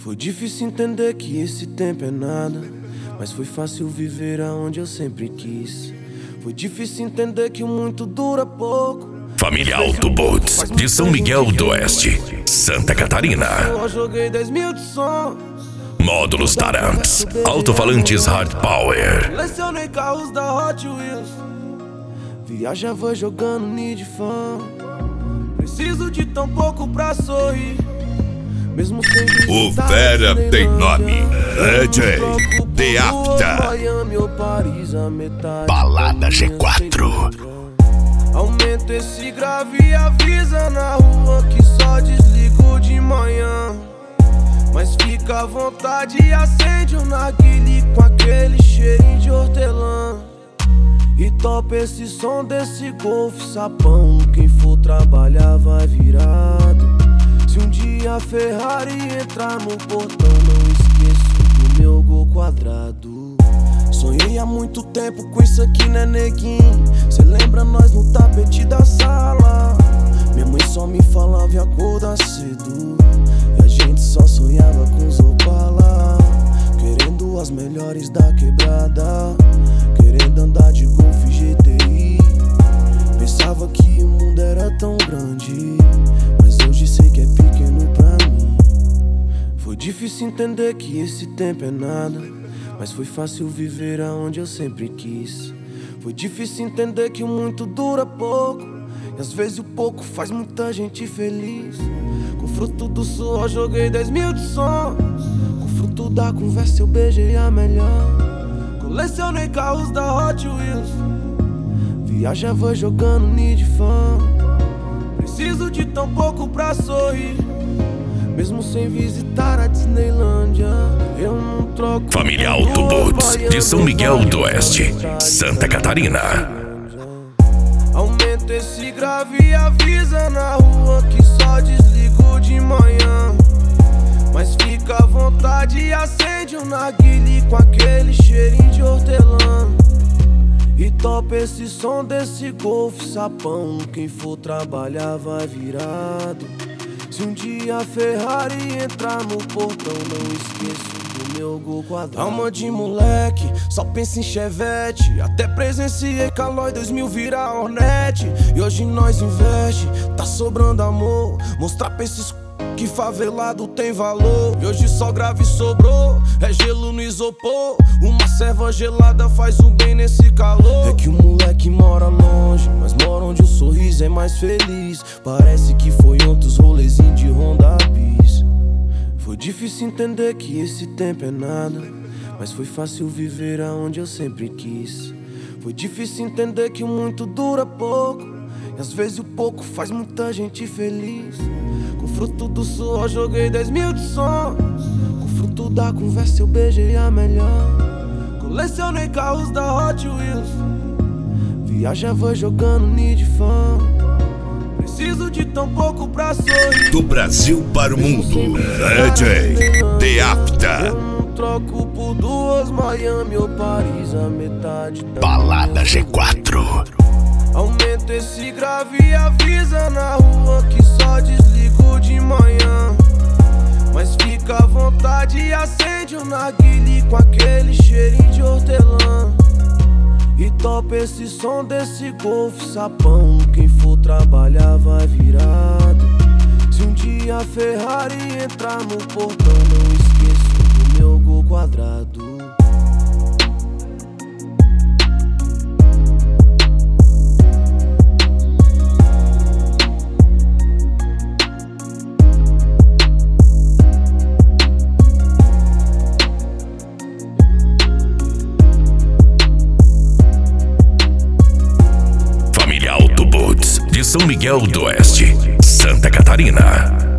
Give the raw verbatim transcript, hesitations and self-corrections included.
Foi difícil entender que esse tempo é nada, mas foi fácil viver aonde eu sempre quis. Foi difícil entender que o muito dura pouco. Família Auto Boats, de São Miguel do Oeste, Santa Catarina. Eu joguei dez mil de som. Módulos Taramps, alto-falantes Hard Power. Lecionei carros da Hot Wheels. Viajava jogando Need Fan. Preciso de tão pouco pra sorrir, mesmo sem O visitar Vera Disneylandia. tem nome, D J Troco The por After. Miami ou Paris, a metade Balada da G minha quatro. Ceilândia. Aumenta esse grave e avisa na rua que só desligo de manhã. Mas fica à vontade e acende um narguile com aquele cheirinho de hortelã. E topa esse som desse Golf sapão. Quem for trabalhar vai virado. Se um dia a Ferrari entrar no portão, não esqueço do meu gol quadrado. Sonhei há muito tempo com isso aqui, né, neguinho? Cê lembra nós no tapete da sala? Minha mãe só me falava em acordar cedo, e a gente só sonhava com os Opala, querendo as melhores da quebrada, querendo andar de Golf G T I. Pensava que o mundo era tão grande, mas hoje sei que é pequeno pra mim. Foi difícil entender que esse tempo é nada, mas foi fácil viver aonde eu sempre quis. Foi difícil entender que o muito dura pouco, e às vezes o pouco faz muita gente feliz. Com fruto do suor joguei dez mil de sons. Com fruto da conversa eu beijei a melhor. Colecionei carros da Hot Wheels. Viajava jogando Need Fan. Preciso de tão pouco pra sorrir, mesmo sem visitar a Disneylandia. Eu não troco. Família Auto Boats, de São Miguel do Oeste, Santa Catarina. Aumenta esse grave e avisa na rua que só desligo de manhã. Mas fica à vontade e acende um narguile com aquele cheirinho de hortelã. E topa esse som desse Golf sapão. Quem for trabalhar vai virado. Se um dia a Ferrari entrar no portão, não esqueço do meu gol quadrado. Alma de moleque, só pensa em Chevette. Até presenciei Calói dois mil virar Hornet. E hoje nós investe, tá sobrando amor. Mostrar pra esses que favelado tem valor. E hoje só grave sobrou, é gelo no isopor. Uma serva gelada faz um bem nesse calor. É que o moleque mora longe, mas mora onde o sorriso é mais feliz. Parece que foi ontem os rolezinhos de Honda Bis. Foi difícil entender que esse tempo é nada, mas foi fácil viver aonde eu sempre quis. Foi difícil entender que o muito dura pouco, e às vezes o pouco faz muita gente feliz. Com fruto do suor joguei dez mil de sons. Com fruto da conversa eu beijei a melhor. Colecionei carros da Hot Wheels. Viajava jogando Need Fan. Preciso de tão pouco pra sorrir. Do Brasil para o mundo, D J The After. Eu não troco por duas Miami ou Paris, a metade da Balada G quatro. Aumenta esse grave e avisa na rua que só desligo de manhã. Mas fica à vontade e acende um narguile com aquele cheirinho de hortelã. E topa esse som desse Golf sapão. Quem for trabalhar vai virado. Se um dia a Ferrari entrar no portão, não esqueço do meu gol quadrado. De São Miguel do Oeste, Santa Catarina.